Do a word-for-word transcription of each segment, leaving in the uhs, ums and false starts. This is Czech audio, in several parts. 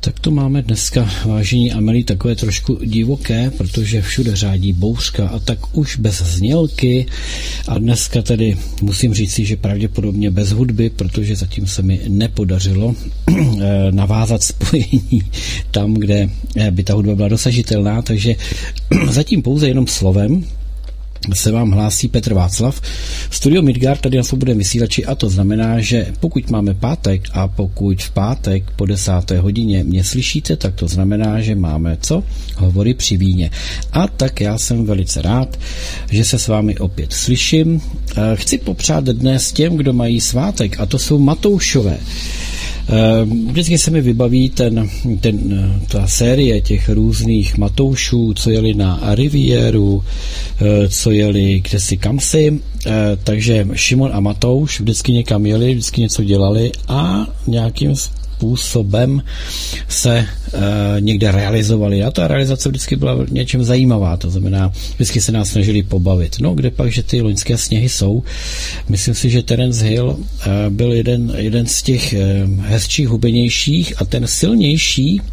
Tak to máme dneska, vážení a milí, takové trošku divoké, protože všude řádí bouřka a tak už bez znělky a dneska tedy musím říct si, že pravděpodobně bez hudby, protože zatím se mi nepodařilo navázat spojení tam, kde by ta hudba byla dosažitelná, takže zatím pouze jenom slovem se vám hlásí Petr Václav. Studio Midgard tady na Svobodném vysílači a to znamená, že pokud máme pátek a pokud v pátek po desáté hodině mě slyšíte, tak to znamená, že máme co? Hovory při víně. A tak já jsem velice rád, že se s vámi opět slyším. Chci popřát dnes těm, kdo mají svátek, a to jsou Matoušové. Vždycky se mi vybaví ten, ten, ta série těch různých Matoušů, co jeli na Riviéru, co jeli kdesi kamsi, takže Šimon a Matouš vždycky někam jeli, vždycky něco dělali a nějakým způsobem se e, někde realizovali. A ta realizace vždycky byla něčem zajímavá, to znamená, vždycky se nás snažili pobavit. No, kde pak, že ty loňské sněhy jsou. Myslím si, že Terence Hill e, byl jeden, jeden z těch e, hezčích, hubenějších a ten silnější,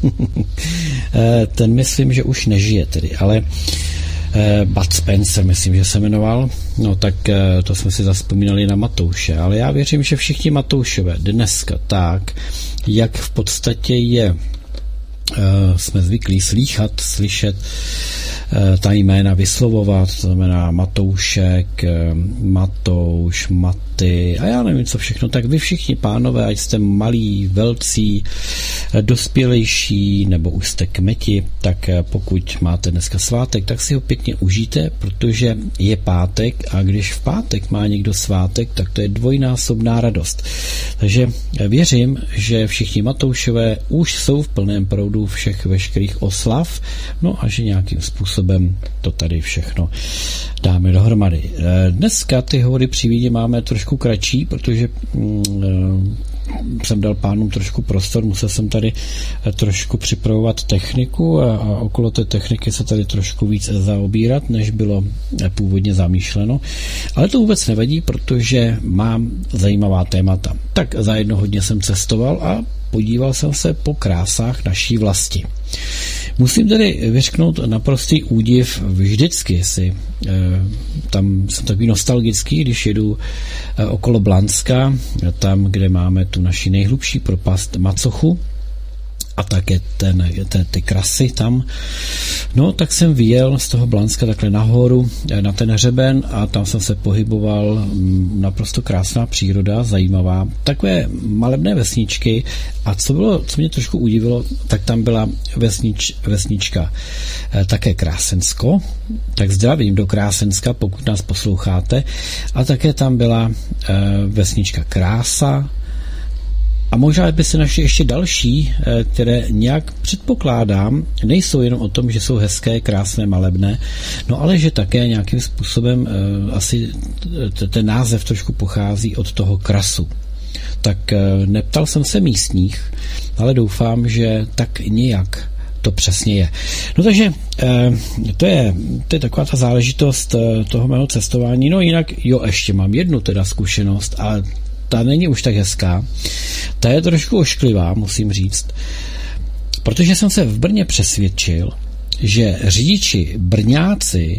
e, ten myslím, že už nežije tedy, ale Bud Spencer, myslím, že se jmenoval. No tak to jsme si zazpomínali na Matouše, ale já věřím, že všichni Matoušové dneska tak, jak v podstatě je jsme zvyklí slýchat, slyšet, ta jména vyslovovat, to znamená Matoušek, Matouš, Maty a já nevím, co všechno, tak vy všichni pánové, ať jste malí, velcí, dospělejší, nebo už jste kmeti, tak pokud máte dneska svátek, tak si ho pěkně užijte, protože je pátek a když v pátek má někdo svátek, tak to je dvojnásobná radost. Takže věřím, že všichni Matoušové už jsou v plném proudu všech veškerých oslav, no a že nějakým způsobem to tady všechno dáme dohromady. Dneska ty hovory při víně máme trošku kratší, protože mm, jsem dal pánům trošku prostor, musel jsem tady trošku připravovat techniku a, a okolo té techniky se tady trošku víc zaobírat, než bylo původně zamýšleno. Ale to vůbec nevadí, protože mám zajímavá témata. Tak zajedno hodně jsem cestoval a podíval jsem se po krásách naší vlasti. Musím tedy vyřknout naprostý údiv vždycky si. E, tam jsem takový nostalgický, když jedu e, okolo Blanska, tam, kde máme tu naši nejhlubší propast Macochu a také ten, ten, ty krasy tam. No, tak jsem vyjel z toho Blanska takhle nahoru na ten hřeben a tam jsem se pohyboval, naprosto krásná příroda, zajímavá. Takové malebné vesničky a co bylo, co mě trošku udivilo, tak tam byla vesnič, vesnička eh, také Krásensko, tak zdravím do Krásenska, pokud nás posloucháte, a také tam byla eh, vesnička Krása. A možná by se našli ještě další, které nějak předpokládám, nejsou jenom o tom, že jsou hezké, krásné, malebné, no ale že také nějakým způsobem asi ten název trošku pochází od toho krasu. Tak neptal jsem se místních, ale doufám, že tak nějak to přesně je. No takže to je, to je taková ta záležitost toho mého cestování. No jinak, jo, ještě mám jednu teda zkušenost a ta není už tak hezká. Ta je trošku ošklivá, musím říct, protože jsem se v Brně přesvědčil, že řidiči Brňáci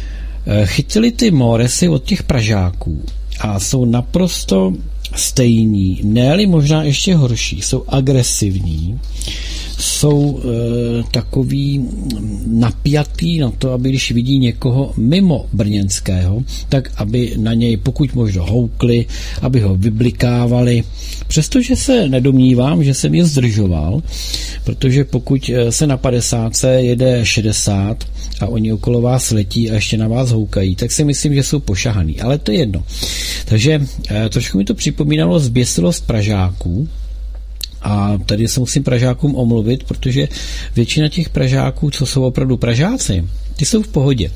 chytili ty móresy od těch Pražáků a jsou naprosto stejní, ne-li možná ještě horší, jsou agresivní, jsou e, takový napjatý na to, aby když vidí někoho mimo brněnského, tak aby na něj pokud možno houkli, aby ho vyblikávali. Přestože se nedomnívám, že jsem je zdržoval, protože pokud se na padesátce jede šedesát a oni okolo vás letí a ještě na vás houkají, tak si myslím, že jsou pošahaný. Ale to je jedno. Takže e, trošku mi to připomínalo zběsilost Pražáků. A tady se musím Pražákům omluvit, protože většina těch Pražáků, co jsou opravdu Pražáci, ty jsou v pohodě.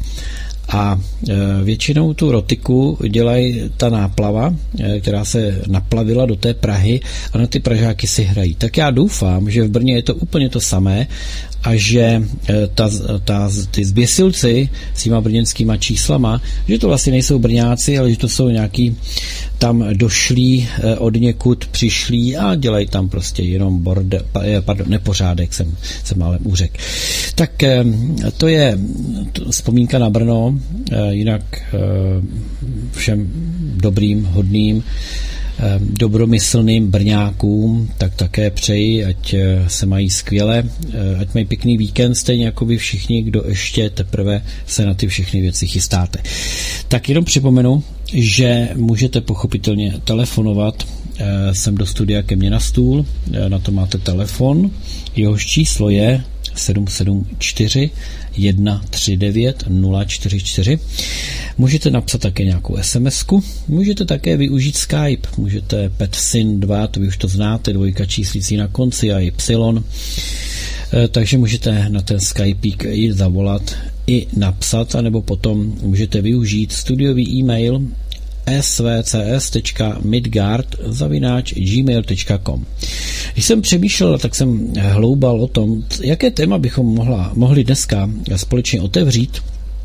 A e, většinou tu rotiku dělají ta náplava, e, která se naplavila do té Prahy a na ty Pražáky si hrají. Tak já doufám, že v Brně je to úplně to samé a že ta, ta, ty zběsilci s těma brněnskýma číslama, že to vlastně nejsou Brňáci, ale že to jsou nějaký tam došlí od někud přišlí a dělají tam prostě jenom borde, pardon, nepořádek, jsem, jsem málem úřek. Tak to je vzpomínka na Brno, jinak všem dobrým, hodným, dobromyslným Brňákům, tak také přeji, ať se mají skvěle, ať mají pěkný víkend, stejně jako vy všichni, kdo ještě teprve se na ty všechny věci chystáte. Tak jenom připomenu, že můžete pochopitelně telefonovat sem do studia ke mně na stůl, na to máte telefon, jehož číslo je sedm sedm čtyři jedna tři devět nula čtyři čtyři. Můžete napsat také nějakou SMSku, můžete také využít Skype, můžete PetSyn dva, to vy už to znáte, dvojka číslící na konci a Y, takže můžete na ten Skype jít zavolat i napsat, anebo potom můžete využít studiový e-mail s v c s tečka midgard zavináč gmail tečka com. Když jsem přemýšlel, tak jsem hloubal o tom, jaké téma bychom mohla, mohli dneska společně otevřít,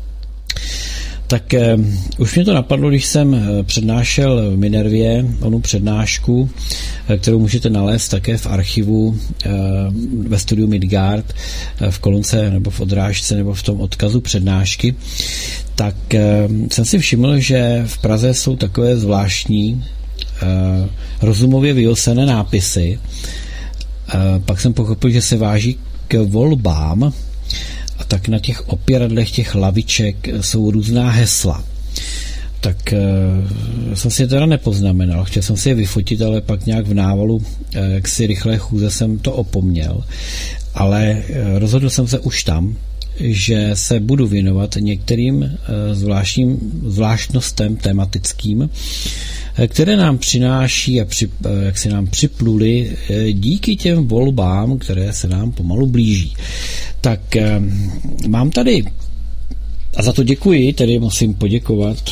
tak eh, už mě to napadlo, když jsem přednášel v Minervě onu přednášku, eh, kterou můžete nalézt také v archivu eh, ve studiu Midgard, eh, v kolonce nebo v odrážce nebo v tom odkazu přednášky, tak eh, jsem si všiml, že v Praze jsou takové zvláštní eh, rozumově vyosené nápisy. Eh, pak jsem pochopil, že se váží k volbám, a tak na těch opěradlech těch laviček jsou různá hesla. Tak e, jsem si je teda nepoznamenal, chtěl jsem si je vyfotit, ale pak nějak v návalu e, jaksi rychlé chůze jsem to opomněl. Ale e, rozhodl jsem se už tam, že se budu věnovat některým e, zvláštním zvláštnostem tematickým, e, které nám přináší a při, e, jak si nám připluly e, díky těm volbám, které se nám pomalu blíží. Tak e, mám tady, a za to děkuji, tedy musím poděkovat,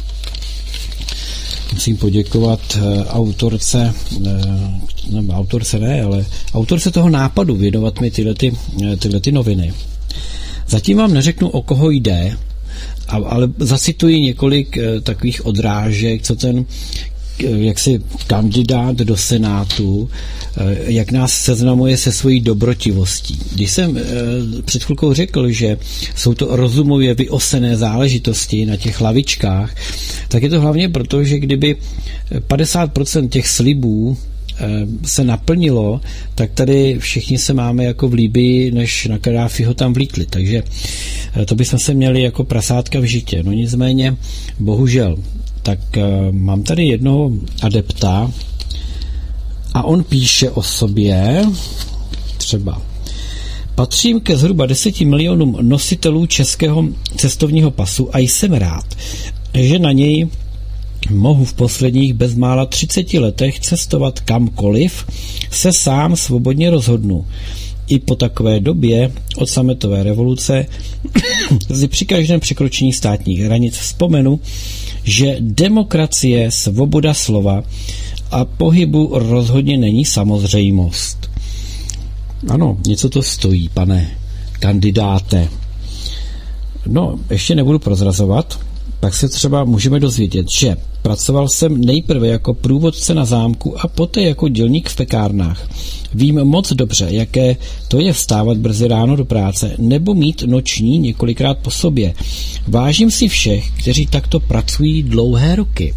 musím poděkovat e, autorce, e, nebo autorce ne, ale autorce toho nápadu věnovat mi tyhle, ty, tyhle ty noviny. Zatím vám neřeknu, o koho jde, ale zacituji několik e, takových odrážek, co ten jaksi kandidát do Senátu, jak nás seznamuje se svojí dobrotivostí. Když jsem před chvilkou řekl, že jsou to rozumově vyosené záležitosti na těch lavičkách, tak je to hlavně proto, že kdyby padesát procent těch slibů se naplnilo, tak tady všichni se máme jako v Líbii, než na Kadáfiho tam vlítli. Takže to bychom se měli jako prasátka v žitě. No nicméně, bohužel. Tak uh, mám tady jednoho adepta a on píše o sobě třeba: patřím ke zhruba deseti milionům nositelů českého cestovního pasu a jsem rád, že na něj mohu v posledních bezmála třiceti letech cestovat kamkoliv se sám svobodně rozhodnu. I po takové době od sametové revoluce si při každém překročení státních hranic vzpomenu, že demokracie, svoboda slova a pohybu rozhodně není samozřejmost. Ano, něco to stojí, pane kandidáte. No, ještě nebudu prozrazovat, tak se třeba můžeme dozvědět, že pracoval jsem nejprve jako průvodce na zámku a poté jako dělník v pekárnách. Vím moc dobře, jaké to je vstávat brzy ráno do práce nebo mít noční několikrát po sobě. Vážím si všech, kteří takto pracují dlouhé roky.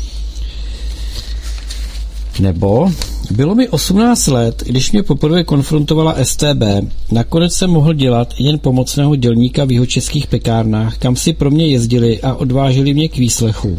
Nebo bylo mi osmnáct let, když mě poprvé konfrontovala S T B. Nakonec jsem mohl dělat jen pomocného dělníka v jihočeských pekárnách, kam si pro mě jezdili a odváželi mě k výslechu.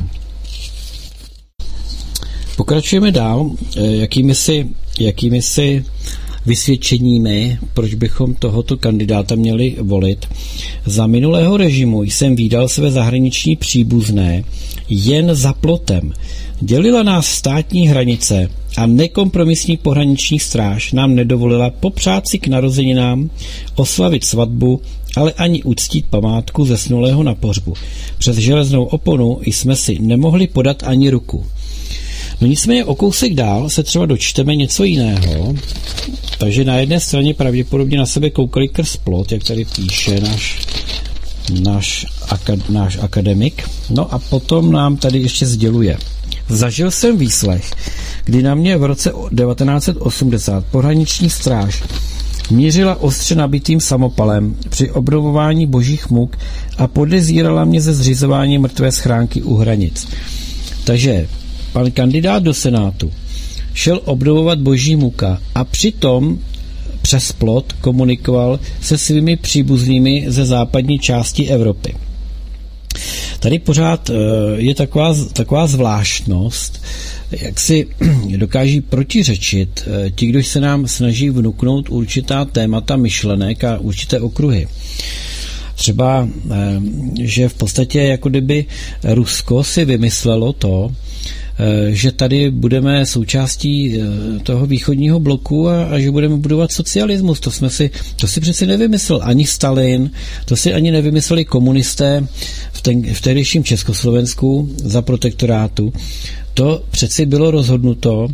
Pokračujeme dál, jakými si, jakými si vysvědčeními, proč bychom tohoto kandidáta měli volit. Za minulého režimu jsem vídal své zahraniční příbuzné jen za plotem. Dělila nás státní hranice a nekompromisní pohraniční stráž nám nedovolila popřát si k narozeninám, oslavit svatbu, ale ani uctít památku zesnulého na pohřbu. Přes železnou oponu jsme si nemohli podat ani ruku. No nicméně o kousek dál se třeba dočteme něco jiného. Takže na jedné straně pravděpodobně na sebe koukali krz plot, jak tady píše náš, náš, akad, náš akademik. No a potom nám tady ještě sděluje. Zažil jsem výslech, kdy na mě v roce devatenáct set osmdesát pohraniční stráž mířila ostře nabitým samopalem při obnovování božích muk a podezírala mě ze zřizování mrtvé schránky u hranic. Takže pan kandidát do Senátu šel obnovovat boží muka a přitom přes plot komunikoval se svými příbuznými ze západní části Evropy. Tady pořád je taková, taková zvláštnost, jak si dokáží protiřečit ti, kdo se nám snaží vnuknout určitá témata myšlenek a určité okruhy. Třeba, že v podstatě jako kdyby Rusko si vymyslelo to, že tady budeme součástí toho východního bloku a, a že budeme budovat socialismus. To jsme si, to si přeci nevymyslel ani Stalin, to si ani nevymysleli komunisté v, ten, v tehdejším Československu za protektorátu. To přeci bylo rozhodnuto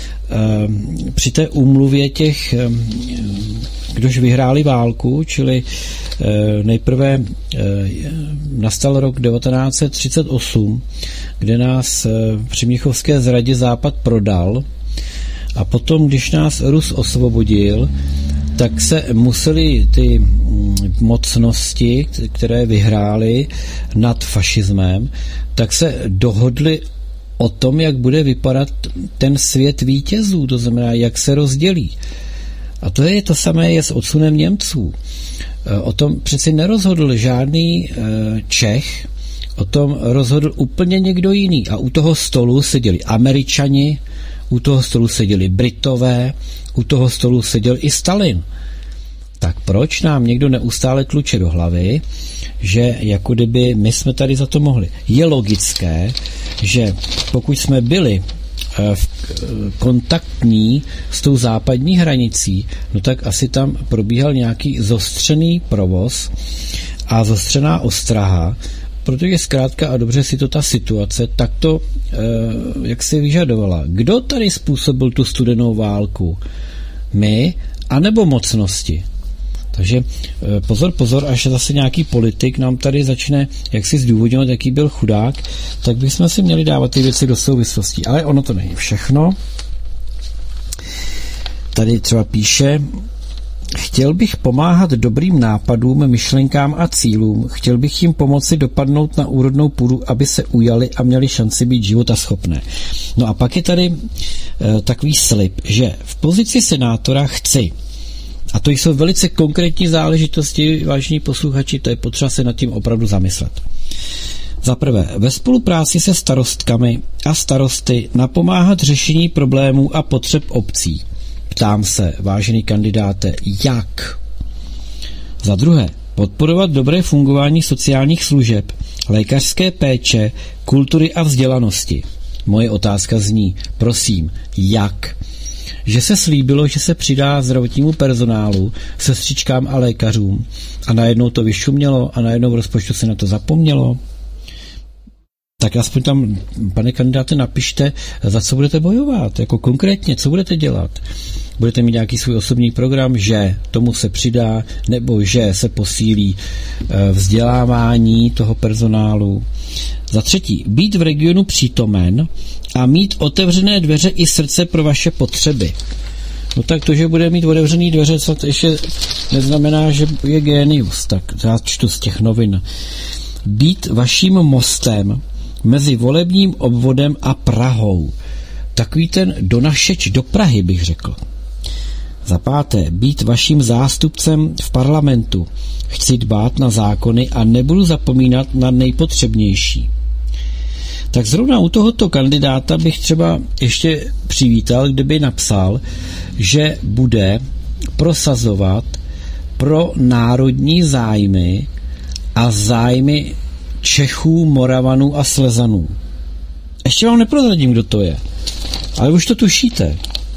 eh, při té úmluvě těch, eh, kdož vyhráli válku, čili eh, nejprve eh, nastal rok devatenáct set třicet osm, kde nás eh, při Mnichovské zradě Západ prodal a potom, když nás Rus osvobodil, tak se museli ty mocnosti, které vyhrály nad fašismem, tak se dohodly o tom, jak bude vypadat ten svět vítězů, to znamená, jak se rozdělí. A to je to samé je s odsunem Němců. O tom přeci nerozhodl žádný Čech, o tom rozhodl úplně někdo jiný. A u toho stolu seděli Američani, u toho stolu seděli Britové, u toho stolu seděl i Stalin. Tak proč nám někdo neustále tluče do hlavy, že jako kdyby my jsme tady za to mohli? Je logické, že pokud jsme byli v kontaktní s tou západní hranicí, no tak asi tam probíhal nějaký zostřený provoz a zostřená ostraha, protože zkrátka a dobře si to ta situace takto eh, jak si vyžadovala. Kdo tady způsobil tu studenou válku? My, anebo mocnosti? Takže pozor, pozor, až zase nějaký politik nám tady začne jak si zdůvodňovat, jaký byl chudák, tak bychom si měli dávat ty věci do souvislostí. Ale ono to není všechno. Tady třeba píše, chtěl bych pomáhat dobrým nápadům, myšlenkám a cílům, chtěl bych jim pomoci dopadnout na úrodnou půdu, aby se ujali a měli šanci být životaschopné. No a pak je tady e, takový slib, že v pozici senátora chci. A to jsou velice konkrétní záležitosti, vážení posluchači, to je potřeba se nad tím opravdu zamyslet. Za prvé, ve spolupráci se starostkami a starosty napomáhat řešení problémů a potřeb obcí. Ptám se, vážený kandidáte, jak? Za druhé, podporovat dobré fungování sociálních služeb, lékařské péče, kultury a vzdělanosti. Moje otázka zní, prosím, jak? Že se slíbilo, že se přidá zdravotnímu personálu, sestřičkám a lékařům a najednou to vyšumělo a najednou v rozpočtu se na to zapomnělo. Tak aspoň tam, pane kandidáte, napište, za co budete bojovat, jako konkrétně, co budete dělat. Budete mít nějaký svůj osobní program, že tomu se přidá, nebo že se posílí vzdělávání toho personálu. Za třetí, být v regionu přítomen a mít otevřené dveře i srdce pro vaše potřeby. No tak to, že bude mít otevřené dveře, to ještě neznamená, že je génius. Tak já čtu z těch novin. Být vaším mostem mezi volebním obvodem a Prahou. Takový ten donašeč do Prahy, bych řekl. Za páté, být vaším zástupcem v parlamentu. Chci dbát na zákony a nebudu zapomínat na nejpotřebnější. Tak zrovna u tohoto kandidáta bych třeba ještě přivítal, kdyby napsal, že bude prosazovat pro národní zájmy a zájmy Čechů, Moravanů a Slezanů. Ještě vám neprozradím, kdo to je, ale už to tušíte.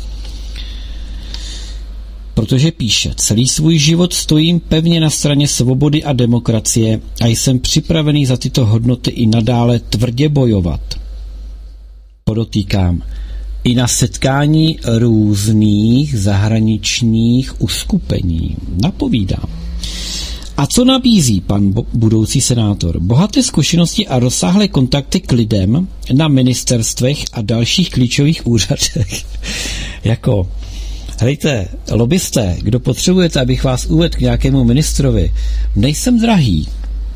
Protože píše, celý svůj život stojím pevně na straně svobody a demokracie a jsem připravený za tyto hodnoty i nadále tvrdě bojovat. Podotýkám, i na setkání různých zahraničních uskupení. Napovídám. A co nabízí pan bo- budoucí senátor? Bohaté zkušenosti a rozsáhlé kontakty k lidem na ministerstvech a dalších klíčových úřadech. Jako, hejte, lobbysté, kdo potřebujete, abych vás uvedl k nějakému ministrovi, nejsem drahý.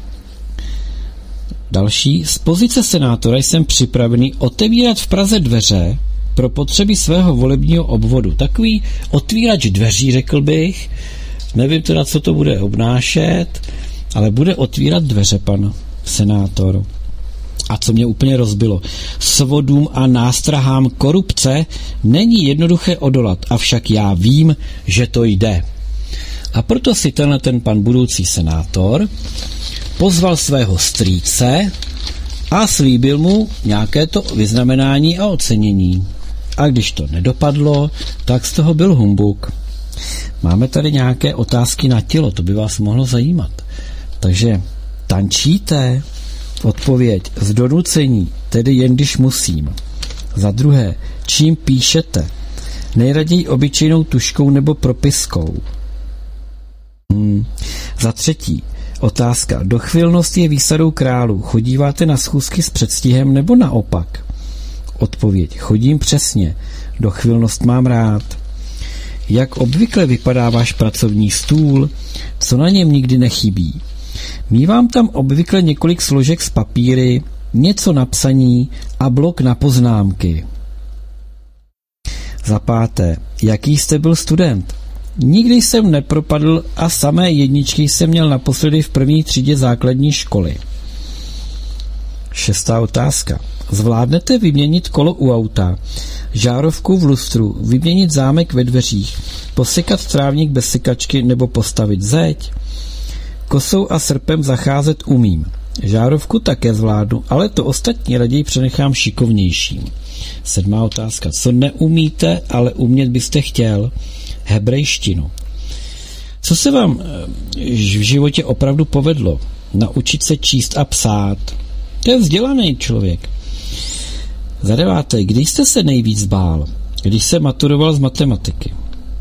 Další, z pozice senátora jsem připravený otevírat v Praze dveře pro potřeby svého volebního obvodu. Takový otvírač dveří, řekl bych. Nevím teda, co to bude obnášet, ale bude otvírat dveře pan senátor. A co mě úplně rozbilo, svodům a nástrahám korupce není jednoduché odolat, avšak já vím, že to jde. A proto si tenhle ten pan budoucí senátor pozval svého strýce a slíbil mu nějaké to vyznamenání a ocenění. A když to nedopadlo, tak z toho byl humbuk. Máme tady nějaké otázky na tělo, to by vás mohlo zajímat. Takže tančíte? Odpověď z donucení, tedy jen když musím. Za druhé, čím píšete? Nejraději obyčejnou tuškou nebo propiskou. Hmm. Za třetí, otázka. Dochvilnost je výsadou králů. Chodíváte na schůzky s předstihem nebo naopak? Odpověď. Chodím přesně. Dochvilnost mám rád. Jak obvykle vypadá váš pracovní stůl? Co na něm nikdy nechybí? Mívám tam obvykle několik složek z papíry, něco na psaní a blok na poznámky. Za páté. Jaký jste byl student? Nikdy jsem nepropadl a samé jedničky jsem měl naposledy v první třídě základní školy. Šestá otázka. Zvládnete vyměnit kolo u auta, žárovku v lustru, vyměnit zámek ve dveřích, posekat trávník bez sekačky nebo postavit zeď? Kosou a srpem zacházet umím. Žárovku také zvládnu, ale to ostatní raději přenechám šikovnějším. Sedmá otázka. Co neumíte, ale umět byste chtěl? Hebrejštinu. Co se vám v životě opravdu povedlo? Naučit se číst a psát. To je vzdělaný člověk. Za deváté. Kdy jste se nejvíc bál? Když se maturoval z matematiky.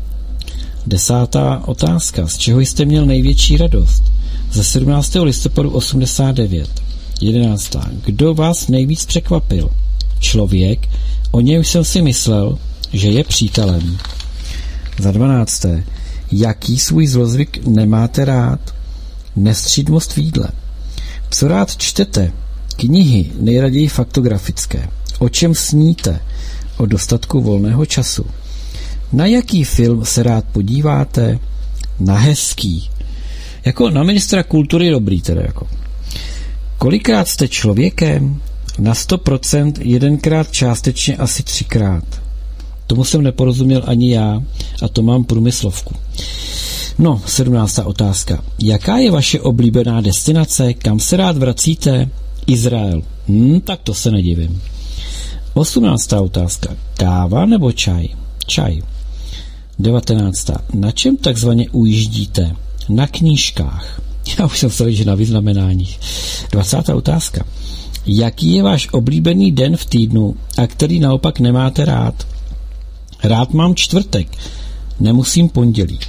Desátá otázka. Z čeho jste měl největší radost? Ze sedmnáctého listopadu osmdesát devět. Jedenáctá. Kdo vás nejvíc překvapil? Člověk, o něj jsem si myslel, že je přítelem. Za dvanácté. Jaký svůj zlozvyk nemáte rád? Nestřídmost v jídle. Co rád čtete? Knihy, nejraději faktografické. O čem sníte? O dostatku volného času. Na jaký film se rád podíváte? Na hezký. Jako na ministra kultury dobrý teda jako. Kolikrát jste člověkem? Na sto procent jedenkrát částečně asi třikrát. Tomu jsem neporozuměl ani já a to mám průmyslovku. No, sedmnáctá otázka. Jaká je vaše oblíbená destinace? Kam se rád vracíte? Izrael. Hm, tak to se nedivím. osmnáctá otázka. Káva nebo čaj? Čaj. devatenáctá. Na čem takzvaně ujíždíte? Na knížkách. Já už jsem se že na vyznamenáních. dvacátá otázka. Jaký je váš oblíbený den v týdnu a který naopak nemáte rád? Rád mám čtvrtek. Nemusím pondělí.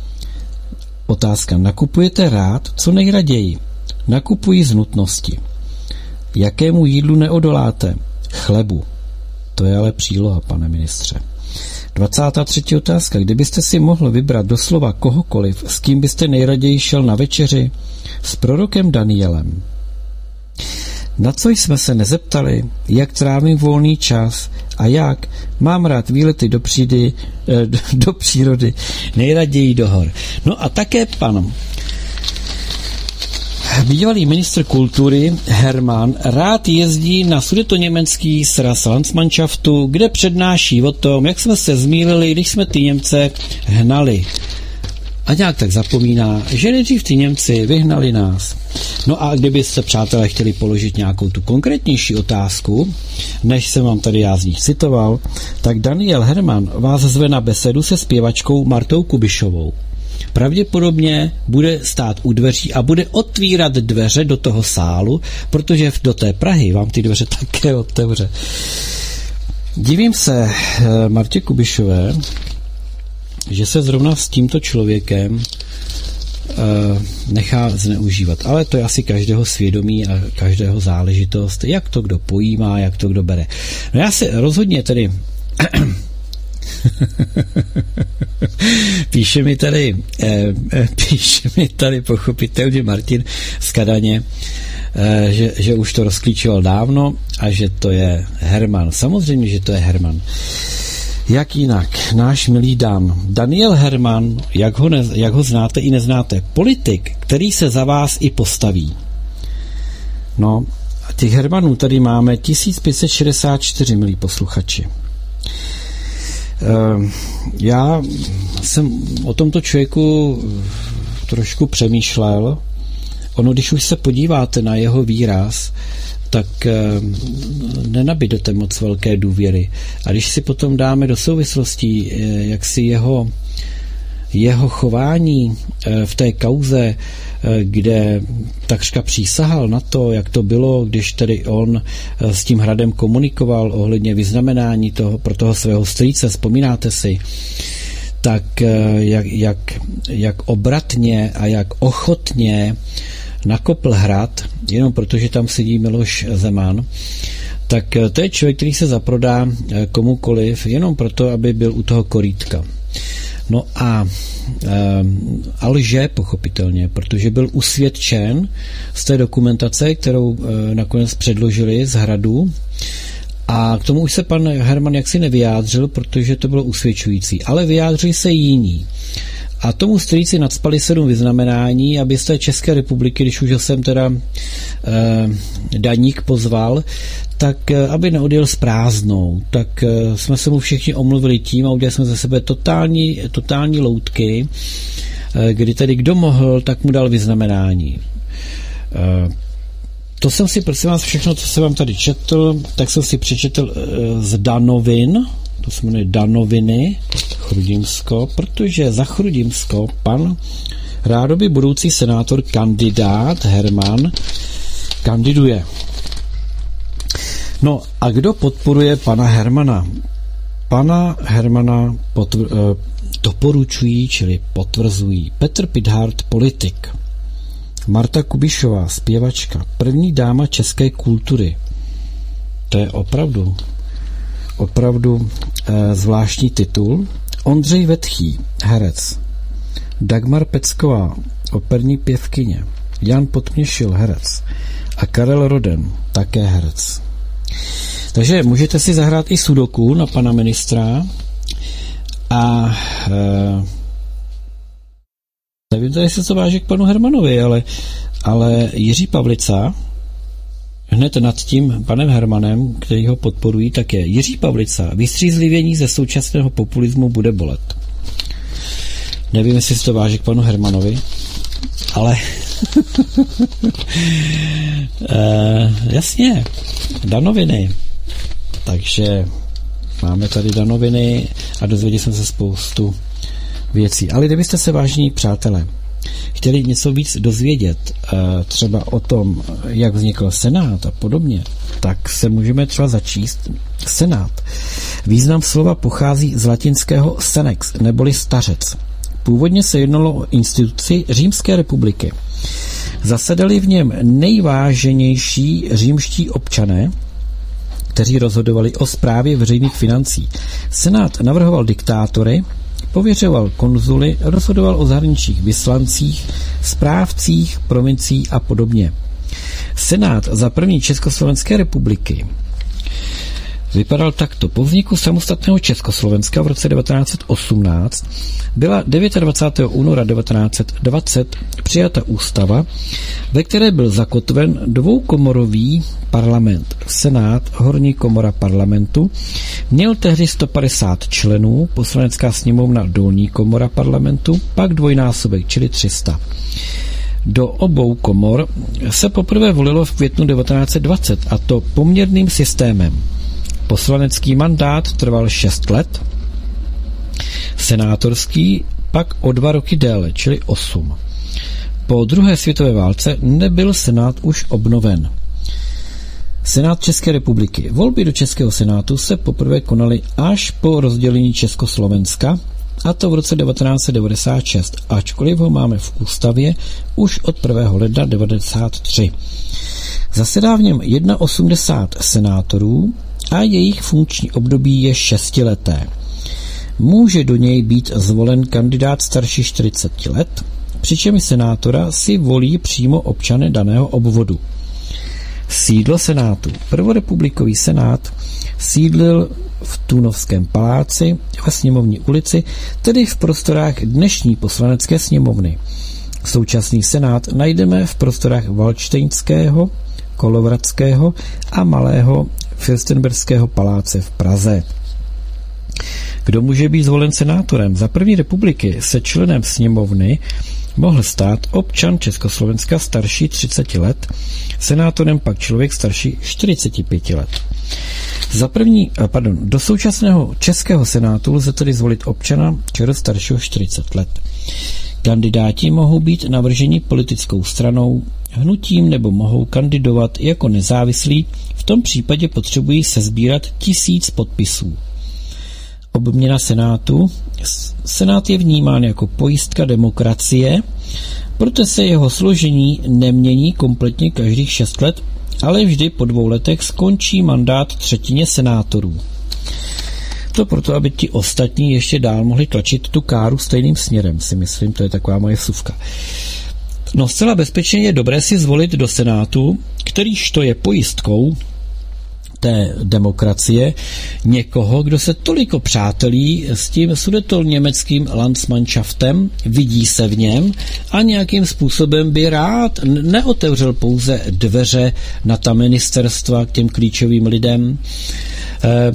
Otázka. Nakupujete rád? Co nejraději? Nakupuji z nutnosti. Jakému jídlu neodoláte? Chlebu. To je ale příloha, pane ministře. dvacátá třetí otázka. Kdybyste si mohl vybrat doslova kohokoliv, s kým byste nejraději šel na večeři? S prorokem Danielem. Na co jsme se nezeptali? Jak trávím volný čas? A jak? Mám rád výlety do, přídy, do, do přírody, nejraději do hor. No a také pan bývalý ministr kultury Hermann rád jezdí na sudetoněmecký sraz Landsmannschaftu, kde přednáší o tom, jak jsme se zmýlili, když jsme ty Němce hnali. A nějak tak zapomíná, že nejdřív ty Němci vyhnali nás. No a kdybyste, přátelé, chtěli položit nějakou tu konkrétnější otázku, než jsem vám tady já z nich citoval, tak Daniel Hermann vás zve na besedu se zpěvačkou Martou Kubišovou. Pravděpodobně bude stát u dveří a bude otvírat dveře do toho sálu, protože do té Prahy vám ty dveře také otevře. Divím se Martě Kubišové, že se zrovna s tímto člověkem nechá zneužívat. Ale to je asi každého svědomí a každého záležitost, jak to kdo pojímá, jak to kdo bere. No já se rozhodně tedy píše mi tady eh, píše mi tady pochopitelně Martin z Kadaně, eh, že, že už to rozklíčoval dávno a že to je Herman. Samozřejmě, že to je Herman. Jak jinak? Náš milý Dan. Daniel Herman, jak ho, ne, jak ho znáte i neznáte, politik, který se za vás i postaví. No, a těch Hermanů tady máme tisíc pět set šedesát čtyři, milí posluchači. Já jsem o tomto člověku trošku přemýšlel. Ono, když už se podíváte na jeho výraz, tak nenabídete moc velké důvěry. A když si potom dáme do souvislostí, jak si jeho, jeho chování v té kauze, kde takřka přísahal na to, jak to bylo, když tedy on s tím Hradem komunikoval ohledně vyznamenání toho, pro toho svého strýce, vzpomínáte si, tak jak, jak, jak obratně a jak ochotně nakopl Hrad, jenom protože tam sedí Miloš Zeman, tak to je člověk, který se zaprodá komukoliv, jenom proto, aby byl u toho korítka. No a, a lže pochopitelně, protože byl usvědčen z té dokumentace, kterou nakonec předložili z Hradu, a k tomu už se pan Herman jaksi nevyjádřil, protože to bylo usvědčující, ale vyjádřili se jiní. A tomu strýci nacpali sedm vyznamenání, aby z té České republiky, když už jsem teda eh, Daník pozval, tak eh, aby neodjel s prázdnou. Tak eh, jsme se mu všichni omluvili tím a udělali jsme ze sebe totální, totální loutky, eh, kdy tedy kdo mohl, tak mu dal vyznamenání. Eh, to jsem si, prosím vás, všechno, co jsem vám tady četl, tak jsem si přečetl eh, z Danovin, to se jmenuje Danoviny, Chrudimsko, protože za Chrudimsko pan rádoby budoucí senátor kandidát Herman kandiduje. No a kdo podporuje pana Hermana? Pana Hermana potvr, eh, doporučují, čili potvrzují Petr Pithart, politik, Marta Kubišová, zpěvačka, první dáma české kultury. To je opravdu opravdu e, zvláštní titul. Ondřej Vetchý, herec. Dagmar Pecková, operní pěvkyně. Jan Podměšil, herec. A Karel Roden, také herec. Takže můžete si zahrát i sudoku na pana ministra a e, nevím tady, jestli to váží k panu Hermanovi, ale, ale Jiří Pavlica hned nad tím panem Hermanem, který ho podporují, tak je Jiří Pavlica. Vystřízlivění ze současného populismu bude bolet. Nevím, jestli se to váží k panu Hermanovi, ale e, jasně, Danoviny. Takže máme tady Danoviny a dozvěděli jsme se spoustu věcí. Ale kdybyste se, vážní přátelé, chtěli něco víc dozvědět, třeba o tom, jak vznikl Senát a podobně, tak se můžeme třeba začíst. Senát. Význam slova pochází z latinského senex, neboli stařec. Původně se jednalo o instituci Římské republiky. Zasedali v něm nejváženější římští občané, kteří rozhodovali o správě veřejných financí. Senát navrhoval diktátory, pověřoval konzuly, rozhodoval o zahraničních vyslancích, správcích, provincií a podobně. Senát za první Československé republiky vypadal takto. Po vzniku samostatného Československa v roce devatenáct set osmnáct byla dvacátého devátého února devatenáct set dvacet přijata ústava, ve které byl zakotven dvoukomorový parlament. Senát, horní komora parlamentu, měl tehdy sto padesát členů, poslanecká sněmovna, dolní komora parlamentu, pak dvojnásobek, čili tři sta. Do obou komor se poprvé volilo v květnu devatenáct set dvacet, a to poměrným systémem. Poslanecký mandát trval šest let, senátorský pak o dva roky déle, čili osm. Po druhé světové válce nebyl senát už obnoven. Senát České republiky. Volby do Českého senátu se poprvé konaly až po rozdělení Československa, a to v roce devatenáct set devadesát šest, ačkoliv ho máme v ústavě už od prvního ledna devadesát tři. Zasedá v něm osmdesát jedna senátorů a jejich funkční období je šestileté. Může do něj být zvolen kandidát starší čtyřicet let, přičemž senátora si volí přímo občané daného obvodu. Sídlo senátu. Prvorepublikový senát sídlil v Tůnovském paláci ve Sněmovní ulici, tedy v prostorách dnešní poslanecké sněmovny. Současný senát najdeme v prostorách Valdštejnského, Kolovratského a Malého Fürstenberského paláce v Praze. Kdo může být zvolen senátorem? Za první republiky se členem sněmovny mohl stát občan Československa starší třicet let, senátorem pak člověk starší čtyřicet pět let. Za první, pardon, do současného Českého senátu lze tedy zvolit občana ČR staršího čtyřicet let. Kandidáti mohou být navrženi politickou stranou, hnutím nebo mohou kandidovat jako nezávislí, v tom případě potřebují sesbírat tisíc podpisů. Obměna senátu. Senát je vnímán jako pojistka demokracie, proto se jeho složení nemění kompletně každých šest let, ale vždy po dvou letech skončí mandát třetině senátorů. To proto, aby ti ostatní ještě dál mohli tlačit tu káru stejným směrem, si myslím, to je taková moje vsuvka. No zcela bezpečně je dobré si zvolit do senátu, kterýž to je pojistkou té demokracie, někoho, kdo se toliko přátelí s tím sudetolněmeckým Landsmannschaftem, vidí se v něm a nějakým způsobem by rád neotevřel pouze dveře na ta ministerstva k těm klíčovým lidem, eh,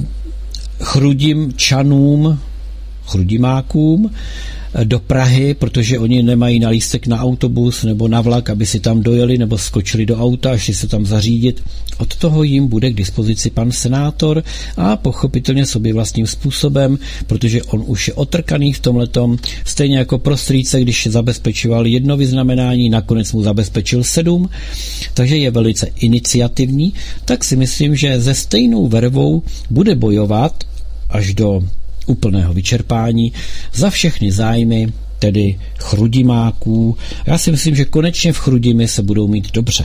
chrudím čanům, chrudimákům do Prahy, protože oni nemají na lístek na autobus nebo na vlak, aby si tam dojeli nebo skočili do auta a šli se tam zařídit. Od toho jim bude k dispozici pan senátor a pochopitelně sobě vlastním způsobem, protože on už je otrkaný v tomhletom, stejně jako pro strýce, když zabezpečoval jedno vyznamenání, nakonec mu zabezpečil sedm, takže je velice iniciativní, tak si myslím, že ze stejnou vervou bude bojovat až do úplného vyčerpání za všechny zájmy, tedy chrudimáků. Já si myslím, že konečně v Chrudimi se budou mít dobře.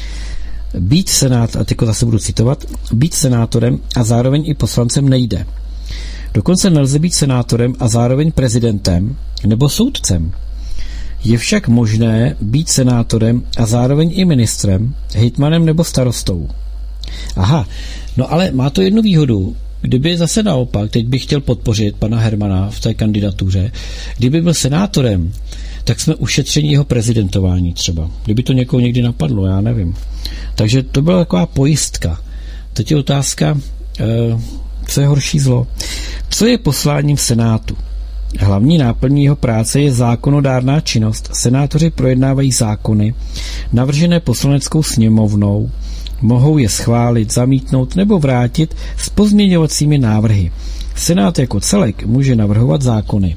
Být senát, a teď zase budu citovat, být senátorem a zároveň i poslancem nejde. Dokonce nelze být senátorem a zároveň prezidentem nebo soudcem. Je však možné být senátorem a zároveň i ministrem, hejtmanem nebo starostou. Aha, no ale má to jednu výhodu. Kdyby zase naopak, teď bych chtěl podpořit pana Hermana v té kandidatuře, kdyby byl senátorem, tak jsme ušetřeni jeho prezidentování třeba. Kdyby to někoho někdy napadlo, já nevím. Takže to byla taková pojistka. Teď je otázka, co je horší zlo. Co je posláním senátu? Hlavní náplní jeho práce je zákonodárná činnost. Senátoři projednávají zákony, navržené poslaneckou sněmovnou, mohou je schválit, zamítnout nebo vrátit s pozměňovacími návrhy. Senát jako celek může navrhovat zákony.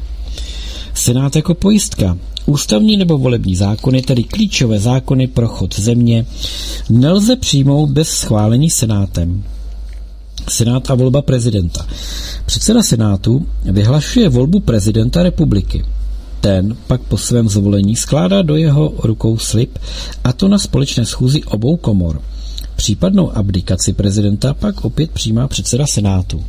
Senát jako pojistka. Ústavní nebo volební zákony, tedy klíčové zákony pro chod země, nelze přijmout bez schválení senátem. Senát a volba prezidenta. Předseda senátu vyhlašuje volbu prezidenta republiky. Ten pak po svém zvolení skládá do jeho rukou slib, a to na společné schůzi obou komor. Případnou abdikaci prezidenta pak opět přijímá předseda senátu.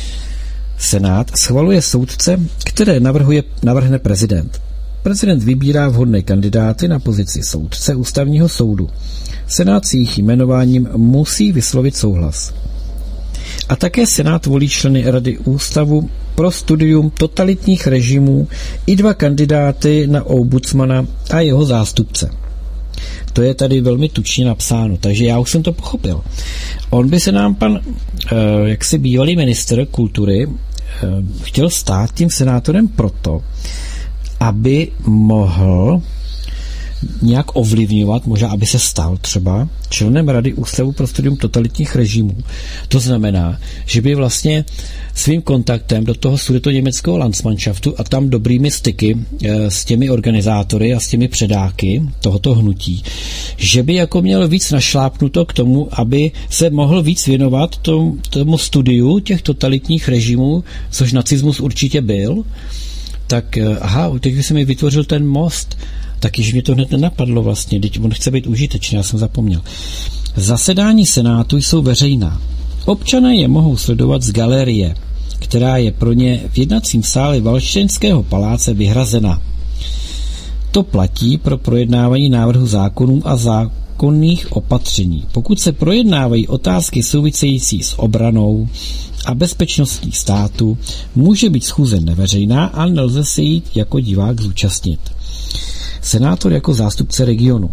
Senát schvaluje soudce, které navrhuje, navrhne prezident. Prezident vybírá vhodné kandidáty na pozici soudce ústavního soudu. Senát s jejich jmenováním musí vyslovit souhlas. A také senát volí členy Rady ústavu pro studium totalitních režimů i dva kandidáty na ombudsmana a jeho zástupce. To je tady velmi tučně napsáno, takže já už jsem to pochopil. On by se nám pan, eh, jaksi bývalý ministr kultury, eh, chtěl stát tím senátorem proto, aby mohl nějak ovlivňovat, možná aby se stal třeba členem Rady Ústavu pro studium totalitních režimů. To znamená, že by vlastně svým kontaktem do toho sudetoněmeckého Landsmannschaftu a tam dobrými styky e, s těmi organizátory a s těmi předáky tohoto hnutí, že by jako měl víc našlápnuto k tomu, aby se mohl víc věnovat tomu, tomu studiu těch totalitních režimů, což nacismus určitě byl, tak aha, teď by se mi vytvořil ten most, taky, mě to hned nenapadlo vlastně, teď on chce být užitečný, já jsem zapomněl. Zasedání senátu jsou veřejná. Občané je mohou sledovat z galerie, která je pro ně v jednacím sále Valdštejnského paláce vyhrazena. To platí pro projednávání návrhu zákonů a zákonných opatření. Pokud se projednávají otázky související s obranou a bezpečností státu, může být schůze neveřejná a nelze se jít jako divák zúčastnit. Senátor jako zástupce regionu.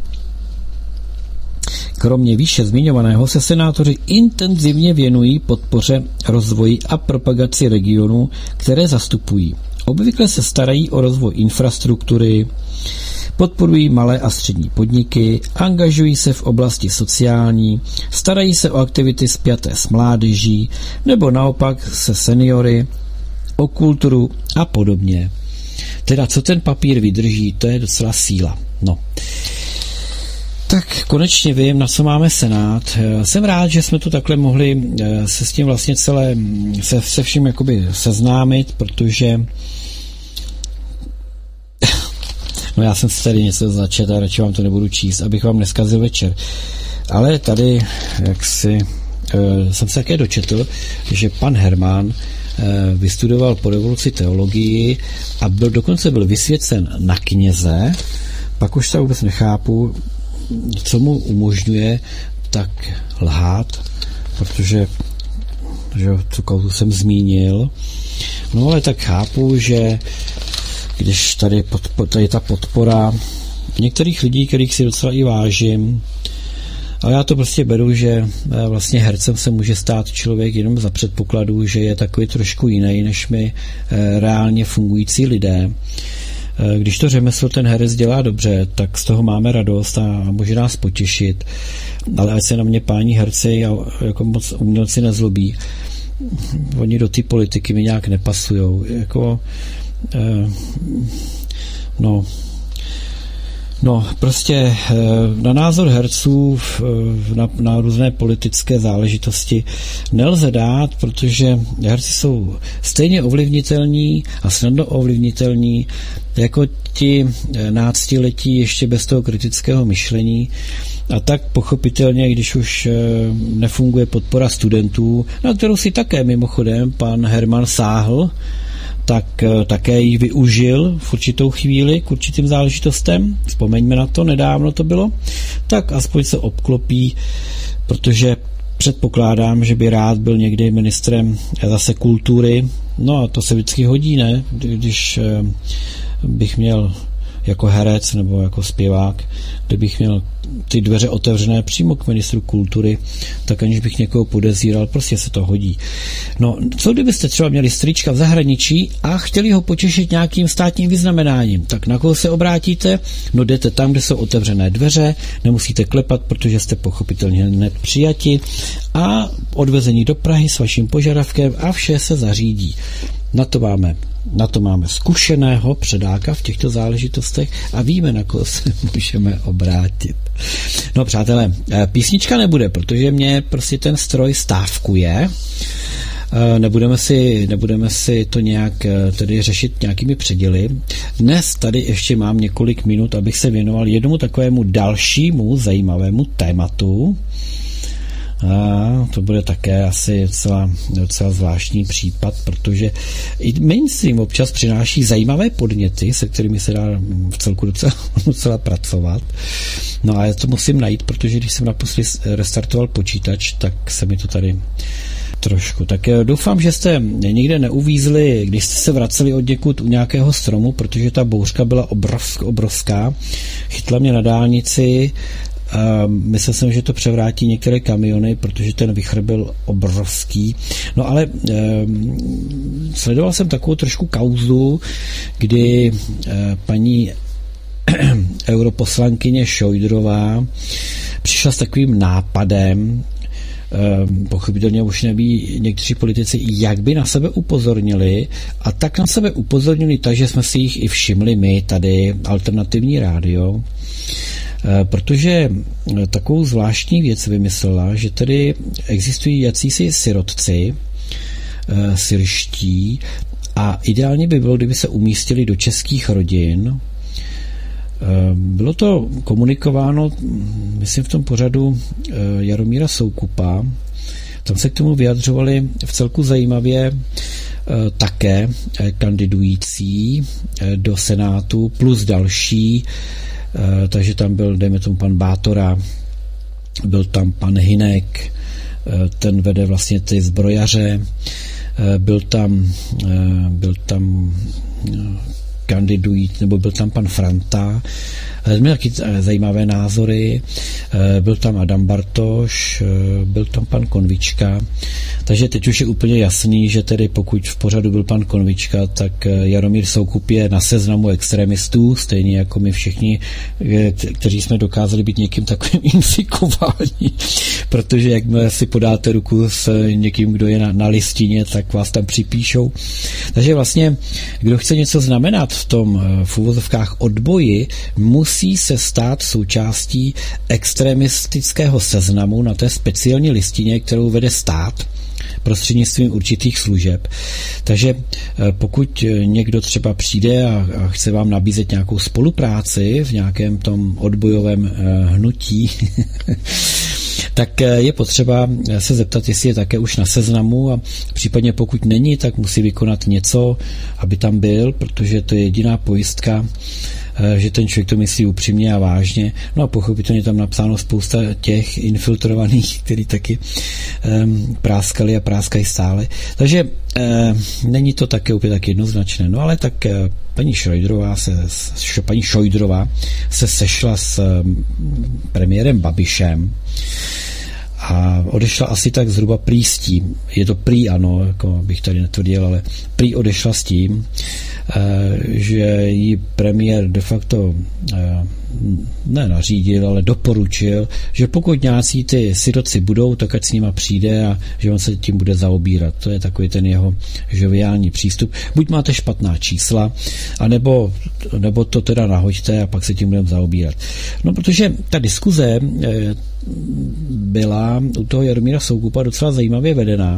Kromě výše zmiňovaného se senátoři intenzivně věnují podpoře, rozvoji a propagaci regionů, které zastupují. Obvykle se starají o rozvoj infrastruktury, podporují malé a střední podniky, angažují se v oblasti sociální, starají se o aktivity spjaté s mládeží nebo naopak se seniory, o kulturu a podobně. Teda co ten papír vydrží, to je docela síla. No. Tak konečně vím, na co máme senát. Jsem rád, že jsme tu takhle mohli se s tím vlastně celé, se, se vším jakoby seznámit, protože no já jsem si tady něco začet a radši vám to nebudu číst, abych vám neskazil večer. Ale tady, jak si, jsem se také dočetl, že pan Herman vystudoval po revoluci teologii a byl, dokonce byl vysvěcen na kněze, pak už se vůbec nechápu, co mu umožňuje tak lhát, protože že tu kauzu jsem zmínil. No ale tak chápu, že když tady, podpo, tady ta podpora některých lidí, kterých si docela i vážím, ale já to prostě beru, že vlastně hercem se může stát člověk jenom za předpokladu, že je takový trošku jiný, než my reálně fungující lidé. Když to řemeslo ten herec dělá dobře, tak z toho máme radost a může nás potěšit, ale ať se na mě páni herci a jako moc umělci nezlobí. Oni do té politiky mi nějak nepasujou. Jako, eh, no, no, prostě na názor herců na, na různé politické záležitosti nelze dát, protože herci jsou stejně ovlivnitelní a snadno ovlivnitelní jako ti náctiletí ještě bez toho kritického myšlení. A tak pochopitelně, když už nefunguje podpora studentů, na kterou si také mimochodem pan Herman sáhl, tak také ji využil v určitou chvíli k určitým záležitostem, vzpomeňme na to, nedávno to bylo, tak aspoň se obklopí, protože předpokládám, že by rád byl někdy ministrem zase kultury, no a to se vždycky hodí, ne? Když bych měl jako herec nebo jako zpěvák, kdybych měl ty dveře otevřené přímo k ministru kultury, tak aniž bych někoho podezíral, prostě se to hodí. No, co kdybyste třeba měli strýčka v zahraničí a chtěli ho potěšit nějakým státním vyznamenáním, tak na koho se obrátíte? No jdete tam, kde jsou otevřené dveře, nemusíte klepat, protože jste pochopitelně hned přijati a odvezení do Prahy s vaším požadavkem a vše se zařídí. Na to máme, na to máme zkušeného předáka v těchto záležitostech a víme, na koho se můžeme obrátit. No přátelé, písnička nebude, protože mě prostě ten stroj stávkuje. Nebudeme si, nebudeme si to nějak tedy řešit nějakými předěly. Dnes tady ještě mám několik minut, abych se věnoval jednomu takovému dalšímu zajímavému tématu. A to bude také asi docela, docela zvláštní případ, protože i mainstream občas přináší zajímavé podněty, se kterými se dá v celku docela, docela pracovat. No a já to musím najít, protože když jsem naposledy restartoval počítač, tak se mi to tady trošku. Tak doufám, že jste nikde neuvízli, když jste se vraceli od někud u nějakého stromu, protože ta bouřka byla obrovsk, obrovská. Chytla mě na dálnici. Uh, myslel jsem, že to převrátí některé kamiony, protože ten vichr byl obrovský. No ale uh, sledoval jsem takovou trošku kauzu, kdy uh, paní europoslankyně Šojdrová přišla s takovým nápadem, pochopitelně už neví někteří politici, jak by na sebe upozornili, a tak na sebe upozornili tak, že jsme si jich i všimli my tady, Alternativní rádio, protože takovou zvláštní věc vymyslela, že tady existují jacísi sirotci, syrští, a ideálně by bylo, kdyby se umístili do českých rodin. Bylo to komunikováno, myslím, v tom pořadu Jaromíra Soukupa. Tam se k tomu vyjadřovali v celku zajímavě také kandidující do Senátu plus další, takže tam byl, dejme tomu, pan Bátora, byl tam pan Hynek, ten vede vlastně ty zbrojaře, byl tam, byl tam kandidují, nebo byl tam pan Franta, měl taky zajímavé názory, byl tam Adam Bartoš, byl tam pan Konvička, takže teď už je úplně jasný, že tedy pokud v pořadu byl pan Konvička, tak Jaromír Soukup je na seznamu extremistů, stejně jako my všichni, kteří jsme dokázali být někým takovým infikováni, protože jakmile si podáte ruku s někým, kdo je na, na listině, tak vás tam připíšou. Takže vlastně, kdo chce něco znamenat v tom v uvozovkách odboji, musí se stát součástí extremistického seznamu na té speciální listině, kterou vede stát prostřednictvím určitých služeb. Takže pokud někdo třeba přijde a, a chce vám nabízet nějakou spolupráci v nějakém tom odbojovém hnutí, tak je potřeba se zeptat, jestli je také už na seznamu, a případně pokud není, tak musí vykonat něco, aby tam byl, protože to je jediná pojistka, že ten člověk to myslí upřímně a vážně. No a pochopitelně tam napsáno spousta těch infiltrovaných, který taky um, práskali a práskají stále. Takže um, není to také úplně tak jednoznačné. No ale tak uh, paní Šojdrová se, š, paní Šojdrová se sešla s um, premiérem Babišem a odešla asi tak zhruba prý s tím. Je to prý, ano, jako bych tady netvrdil, ale prý odešla s tím, že jí premiér de facto ne nařídil, ale doporučil, že pokud nějací ty sirotci budou, tak ať s nima přijde a že on se tím bude zaobírat. To je takový ten jeho žoviální přístup. Buď máte špatná čísla, anebo, nebo to teda nahoďte a pak se tím budeme zaobírat. No, protože ta diskuze byla u toho Jaromíra Soukupa docela zajímavě vedená.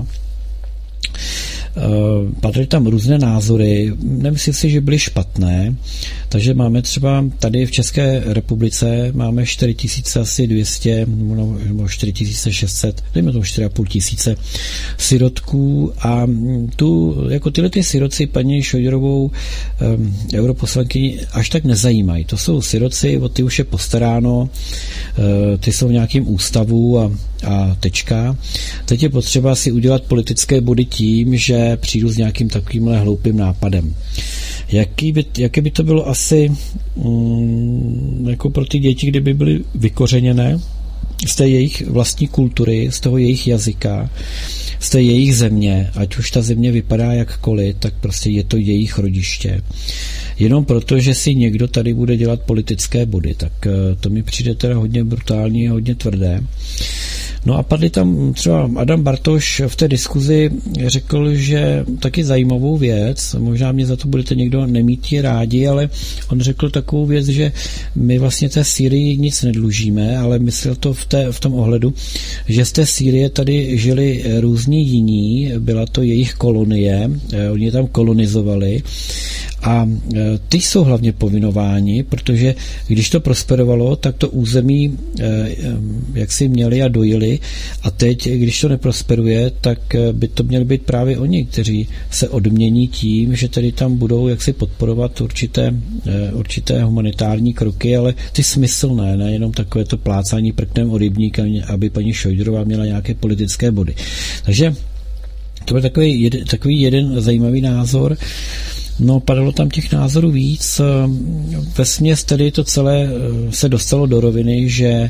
Padly tam různé názory, nemyslím si, že byly špatné, takže máme třeba tady v České republice máme čtyři tisíce dvě stě nebo čtyři tisíce šest set, dejme tomu čtyři a půl tisíce sirotků, a tu, jako tyhle ty sirotci paní Šojdrovou um, europoslankyni až tak nezajímají. To jsou sirotci, o ty už je postaráno, uh, ty jsou v nějakém ústavu a, a tečka. Teď je potřeba si udělat politické body tím, že přijdu s nějakým takovýmhle hloupým nápadem. Jaký by, jaké by to bylo asi um, jako pro ty děti, kdyby byly vykořeněné z té jejich vlastní kultury, z toho jejich jazyka, z té jejich země, ať už ta země vypadá jakkoliv, tak prostě je to jejich rodiště. Jenom proto, že si někdo tady bude dělat politické body, tak to mi přijde teda hodně brutální, hodně tvrdé. No a padli tam třeba Adam Bartoš v té diskuzi řekl, že taky zajímavou věc, možná mě za to budete někdo nemíti rádi, ale on řekl takovou věc, že my vlastně té Sýrii nic nedlužíme, ale myslel to v, té, v tom ohledu, že z té Sýrie tady žili různí jiní, byla to jejich kolonie, oni je tam kolonizovali a ty jsou hlavně povinováni, protože když to prosperovalo, tak to území jak si měli a dojili, a teď, když to neprosperuje, tak by to měli být právě oni, kteří se odmění tím, že tedy tam budou jaksi podporovat určité, určité humanitární kroky, ale ty smyslné, ne jenom takové to plácání prknem o rybník, aby paní Šojdrová měla nějaké politické body. Takže to byl takový jeden, takový jeden zajímavý názor. No, padalo tam těch názorů víc. Vesměs tedy to celé se dostalo do roviny, že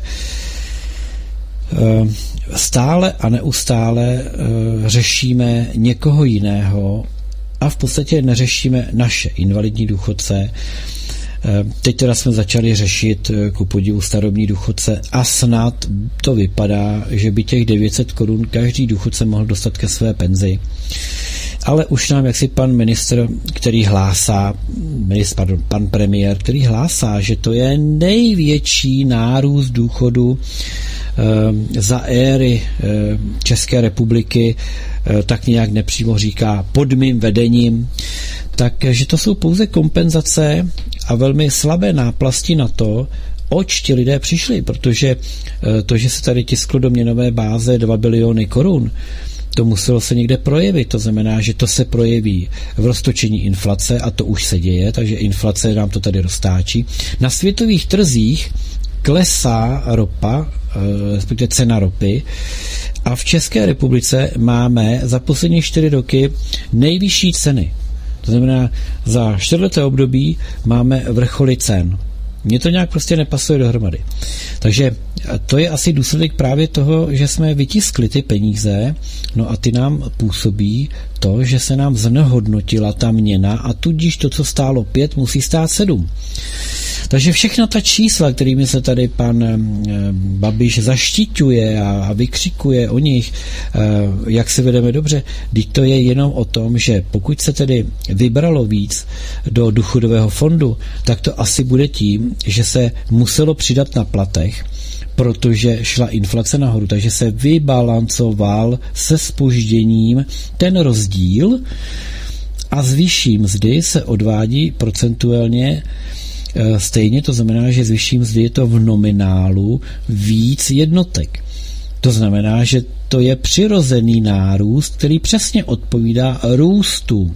stále a neustále řešíme někoho jiného a v podstatě neřešíme naše invalidní důchodce, Teď teda jsme začali řešit ku podivu starobní důchodce a snad to vypadá, že by těch devět set korun každý důchodce mohl dostat ke své penzi. Ale už nám jaksi pan ministr, který hlásá, ministr, pardon, pan premiér, který hlásá, že to je největší nárůst důchodu e, za éry e, České republiky, e, tak nějak nepřímo říká pod mým vedením, takže to jsou pouze kompenzace a velmi slabé náplasti na to, oč ti lidé přišli, protože e, to, že se tady tisklo do měnové báze dva biliony korun, to muselo se někde projevit, to znamená, že to se projeví v roztočení inflace a to už se děje, takže inflace nám to tady roztáčí. Na světových trzích klesá ropa, respektive cena ropy a v České republice máme za poslední čtyři roky nejvyšší ceny. To znamená, za čtyřleté období máme vrcholy cen. Mně to nějak prostě nepasuje dohromady. Takže to je asi důsledek právě toho, že jsme vytiskli ty peníze, no a ty nám působí to, že se nám znehodnotila ta měna a tudíž to, co stálo pět, musí stát sedm. Takže všechna ta čísla, kterými se tady pan e, Babiš zaštiťuje a, a vykřikuje o nich, e, jak se vedeme dobře, teď to je jenom o tom, že pokud se tedy vybralo víc do důchodového fondu, tak to asi bude tím, že se muselo přidat na platech, protože šla inflace nahoru, takže se vybalancoval se zpožděním ten rozdíl a z vyšší mzdy se odvádí procentuálně stejně, to znamená, že z vyšší mzdy je to v nominálu víc jednotek. To znamená, že to je přirozený nárůst, který přesně odpovídá růstu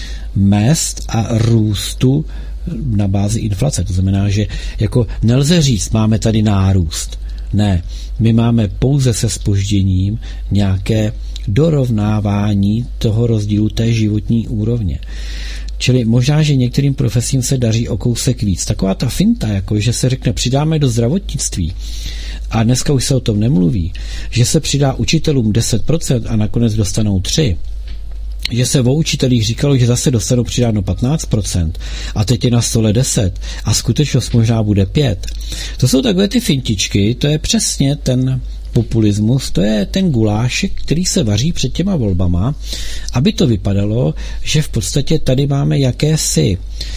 mezd a růstu na bázi inflace. To znamená, že jako nelze říct, máme tady nárůst. Ne, my máme pouze se zpožděním nějaké dorovnávání toho rozdílu té životní úrovně. Čili možná, že některým profesím se daří o kousek víc. Taková ta finta, jako že se řekne, přidáme do zdravotnictví, a dneska už se o tom nemluví, že se přidá učitelům deset procent a nakonec dostanou tři, že se o učitelích říkalo, že zase dostanou přidáno patnáct procent a teď je na stole deset a skutečnost možná bude pět. To jsou takové ty fintičky, to je přesně ten populismus, to je ten gulášek, který se vaří před těma volbama, aby to vypadalo, že v podstatě tady máme jakési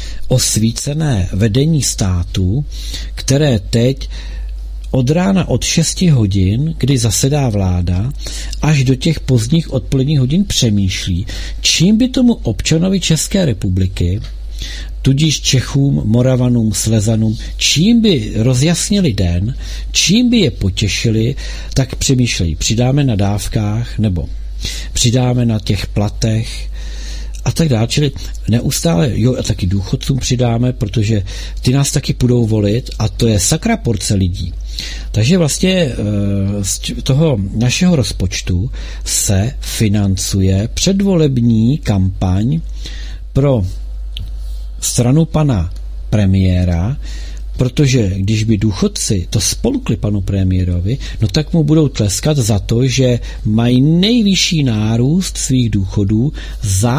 osvícené vedení státu, které teď od rána od šesti hodin, kdy zasedá vláda, až do těch pozdních odpoledních hodin přemýšlí, čím by tomu občanovi České republiky, tudíž Čechům, Moravanům, Slezanům, čím by rozjasnili den, čím by je potěšili, tak přemýšlejí, přidáme na dávkách nebo přidáme na těch platech a tak dále, čili neustále, jo, a taky důchodcům přidáme, protože ty nás taky půjdou volit a to je sakra porce lidí. Takže vlastně z toho našeho rozpočtu se financuje předvolební kampaň pro stranu pana premiéra, protože když by důchodci to spolkli panu premiérovi, no tak mu budou tleskat za to, že mají nejvyšší nárůst svých důchodů za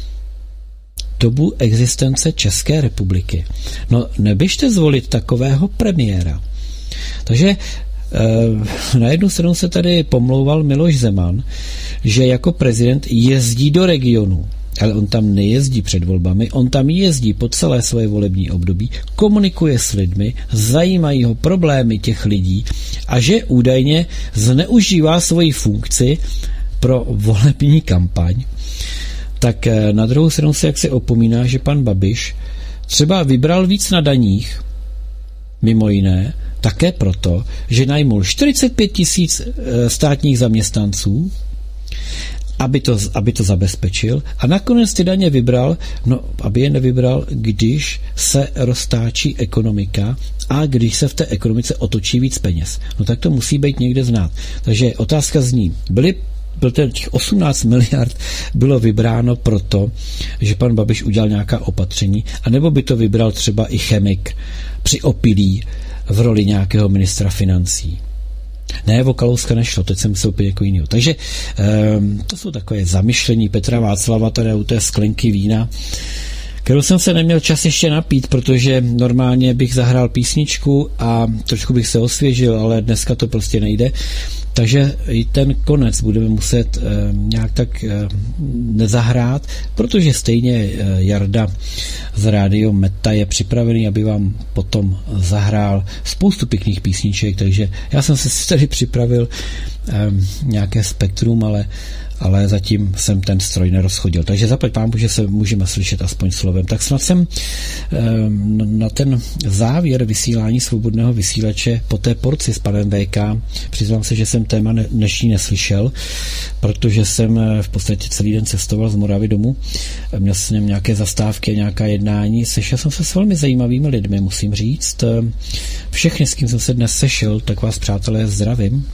dobu existence České republiky. No neběžte zvolit takového premiéra. Takže e, na jednu stranu se tady pomlouval Miloš Zeman, že jako prezident jezdí do regionu, ale on tam nejezdí před volbami, on tam jezdí po celé svoje volební období, komunikuje s lidmi, zajímají ho problémy těch lidí a že údajně zneužívá svoji funkci pro volební kampaň. Tak na druhou stranu se jak se opomíná, že pan Babiš třeba vybral víc na daních, mimo jiné, také proto, že najmul čtyřicet pět tisíc státních zaměstnanců, aby to, aby to zabezpečil a nakonec ty daně vybral, no, aby je nevybral, když se roztáčí ekonomika a když se v té ekonomice otočí víc peněz. No tak to musí být někde znát. Takže otázka zní, byly byl těch osmnáct miliard bylo vybráno proto, že pan Babiš udělal nějaká opatření, anebo by to vybral třeba i chemik při opilí v roli nějakého ministra financí. Ne, o Kalouska nešlo, teď jsem myslel úplně jako jinýho. Takže um, to jsou takové zamyšlení Petra Václava tady u té sklenky vína, kterou jsem se neměl čas ještě napít, protože normálně bych zahrál písničku a trošku bych se osvěžil, ale dneska to prostě nejde. Takže i ten konec budeme muset e, nějak tak e, nezahrát, protože stejně e, Jarda z Rádio Meta je připravený, aby vám potom zahrál spoustu pěkných písniček, takže já jsem se tady připravil e, nějaké spektrum, ale ale zatím jsem ten stroj nerozchodil. Takže zaplať pánbůh, že se můžeme slyšet aspoň slovem. Tak snad jsem na ten závěr vysílání svobodného vysílače po té porci s panem V K, přiznám se, že jsem téma dnešní neslyšel, protože jsem v podstatě celý den cestoval z Moravy domů. Měl jsem nějaké zastávky, nějaká jednání. Sešel jsem se s velmi zajímavými lidmi, musím říct. Všechny, s kým jsem se dnes sešel, tak vás, přátelé, zdravím.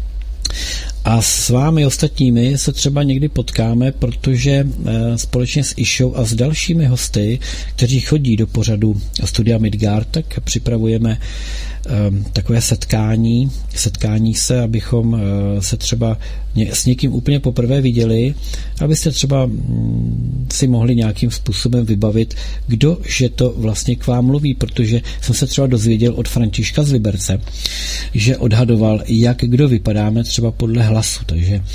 A s vámi ostatními se třeba někdy potkáme, protože e, společně s Išou a s dalšími hosty, kteří chodí do pořadu Studia Midgard, tak připravujeme e, takové setkání, setkání se, abychom e, se třeba ně, s někým úplně poprvé viděli, abyste třeba m, si mohli nějakým způsobem vybavit, kdo že to vlastně k vám mluví, protože jsem se třeba dozvěděl od Františka z Liberce, že odhadoval, jak kdo vypadáme třeba podle hlasu, takže e,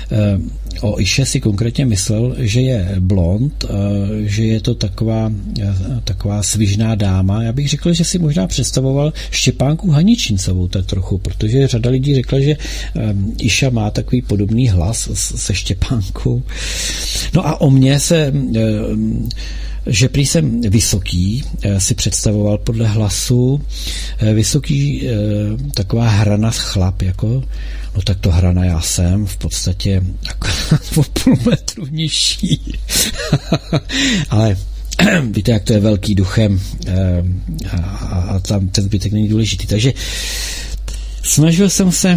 o Iše si konkrétně myslel, že je blond, e, že je to taková, e, taková svižná dáma. Já bych řekl, že si možná představoval Štěpánku Haničincovou tak trochu, protože řada lidí řekla, že e, Iša má takový podobný hlas se Štěpánkou. No a o mně se e, že prý jsem vysoký, si představoval podle hlasu, vysoký, taková hrana chlap, jako, no tak to hrana já jsem, v podstatě o půl metru nižší. Ale víte, jak to je velký duchem a, a tam ten zbytek není důležitý. Takže snažil jsem se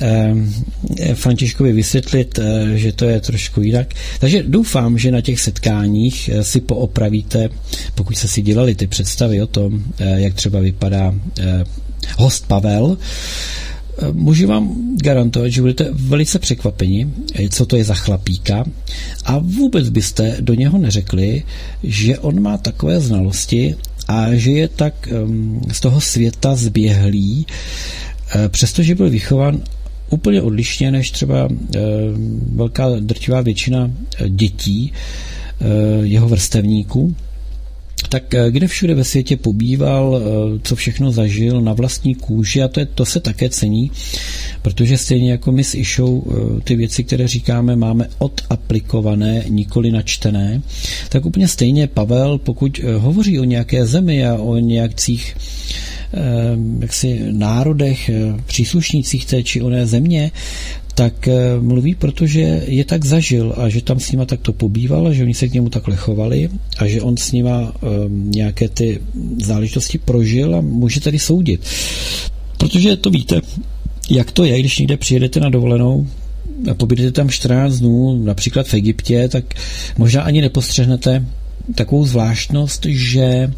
eh, Františkovi vysvětlit, eh, že to je trošku jinak. Takže doufám, že na těch setkáních eh, si poopravíte, pokud jste si dělali ty představy o tom, eh, jak třeba vypadá eh, host Pavel. Eh, můžu vám garantovat, že budete velice překvapeni, eh, co to je za chlapíka, a vůbec byste do něho neřekli, že on má takové znalosti a že je tak eh, z toho světa zběhlý, přestože byl vychován úplně odlišně než třeba e, velká drtivá většina dětí e, jeho vrstevníků, tak e, kde všude ve světě pobýval, e, co všechno zažil na vlastní kůži, a to, je, to se také cení, protože stejně jako my s Išou e, ty věci, které říkáme, máme odaplikované, nikoli načtené, tak úplně stejně Pavel, pokud e, hovoří o nějaké zemi a o nějakých jaksi národech, příslušnících té či oné země, tak mluví, protože je tak zažil a že tam s nima takto pobýval a že oni se k němu takhle chovali a že on s nima nějaké ty záležitosti prožil a může tedy soudit. Protože to víte, jak to je, když někde přijedete na dovolenou a pobydete tam čtrnáct dnů, například v Egyptě, tak možná ani nepostřehnete takovou zvláštnost, že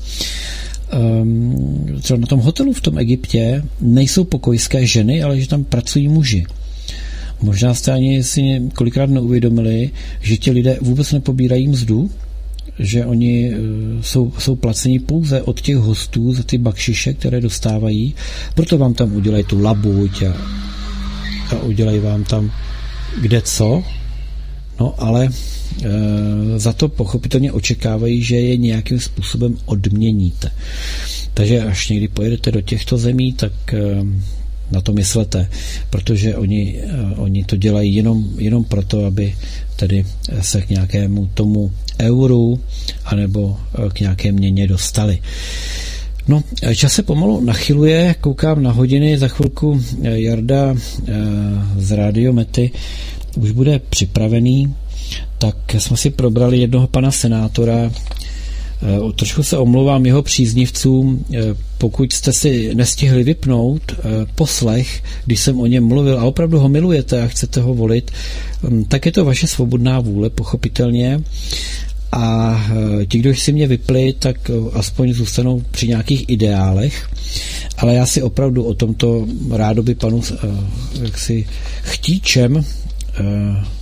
Um, třeba na tom hotelu v tom Egyptě nejsou pokojské ženy, ale že tam pracují muži. Možná jste ani si kolikrát neuvědomili, že ti lidé vůbec nepobírají mzdu, že oni uh, jsou, jsou placeni pouze od těch hostů za ty bakšiše, které dostávají, proto vám tam udělají tu labuť a, a udělají vám tam kde co, no ale e, za to pochopitelně očekávají, že je nějakým způsobem odměníte. Takže až někdy pojedete do těchto zemí, tak e, na to myslete, protože oni, e, oni to dělají jenom, jenom proto, aby tedy se k nějakému tomu euru anebo k nějaké měně dostali. No, čas se pomalu nachyluje, koukám na hodiny, za chvilku Jarda e, z Rádio Mety už bude připravený, tak jsme si probrali jednoho pana senátora. E, trošku se omlouvám jeho příznivcům, e, pokud jste si nestihli vypnout e, poslech, když jsem o něm mluvil a opravdu ho milujete a chcete ho volit, e, tak je to vaše svobodná vůle, pochopitelně. A e, ti, kdo si mě vypli, tak e, aspoň zůstanou při nějakých ideálech, ale já si opravdu o tomto rádoby panu e, jaksi chtíčem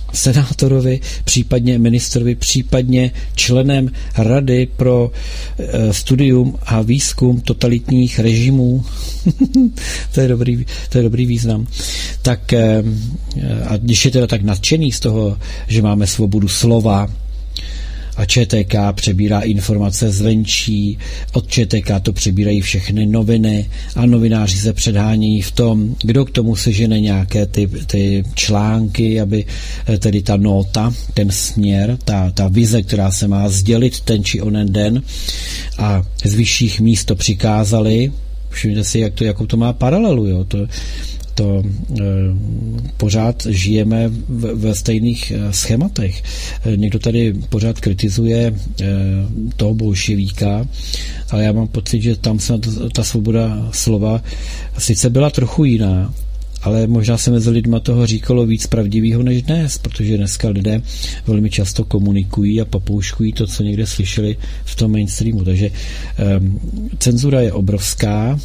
senátorovi, případně ministrovi, případně členem Rady pro e, studium a výzkum totalitních režimů. to, je dobrý, to je dobrý význam. Tak e, a když je teda tak nadšený z toho, že máme svobodu slova, a ČTK přebírá informace zvenčí, od ČTK to přebírají všechny noviny a novináři se předhánějí v tom, kdo k tomu sežene nějaké ty, ty články, aby tedy ta nota, ten směr, ta, ta vize, která se má sdělit ten či onen den a z vyšších míst to přikázali. Všimněte si, jak to, jakou to má paralelu, jo, to to e, pořád žijeme v, ve stejných e, schématech. E, někdo tady pořád kritizuje e, toho bolševíka, ale já mám pocit, že tam se ta, ta svoboda slova sice byla trochu jiná, ale možná se mezi lidma toho říkalo víc pravdivého než dnes, protože dneska lidé velmi často komunikují a papouškují to, co někde slyšeli v tom mainstreamu. Takže e, cenzura je obrovská.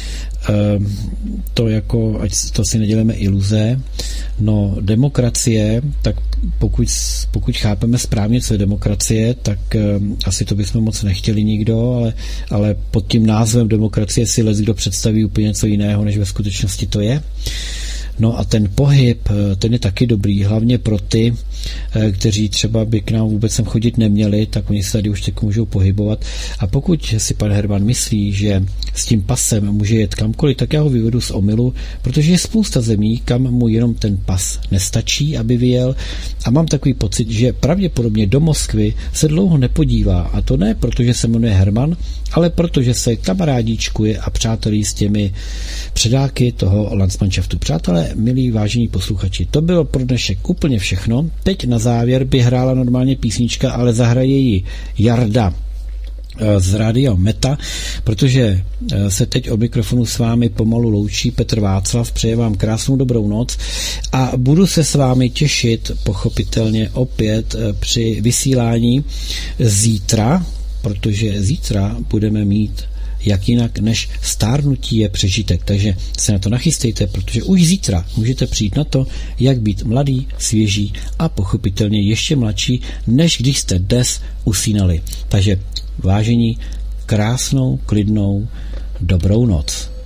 To jako, ať to si neděláme iluze, no demokracie, tak pokud, pokud chápeme správně, co je demokracie, tak um, asi to bychom moc nechtěli nikdo, ale, ale pod tím názvem demokracie si leckdo představí úplně něco jiného, než ve skutečnosti to je. No a ten pohyb, ten je taky dobrý, hlavně pro ty, kteří třeba by k nám vůbec sem chodit neměli, tak oni se tady už teď můžou pohybovat. A pokud si pan Herman myslí, že s tím pasem může jet kamkoliv, tak já ho vyvedu z omylu, protože je spousta zemí, kam mu jenom ten pas nestačí, aby vyjel. A mám takový pocit, že pravděpodobně do Moskvy se dlouho nepodívá. A to ne, protože se jmenuje Herman, ale protože se kamarádíčkuje a přátelí s těmi předáky toho Landsmannschaftu. Přátelé, milí vážení posluchači, to bylo pro dnešek úplně všechno. Teď na závěr by hrála normálně písnička, ale zahraje ji Jarda z Rádia Meta, protože se teď od mikrofonu s vámi pomalu loučí Petr Václav, přeje vám krásnou dobrou noc a budu se s vámi těšit pochopitelně opět při vysílání zítra, protože zítra budeme mít jak jinak než stárnutí je přežitek. Takže se na to nachystejte, protože už zítra můžete přijít na to, jak být mladý, svěží a pochopitelně ještě mladší, než když jste dnes usínali. Takže vážení, krásnou, klidnou, dobrou noc.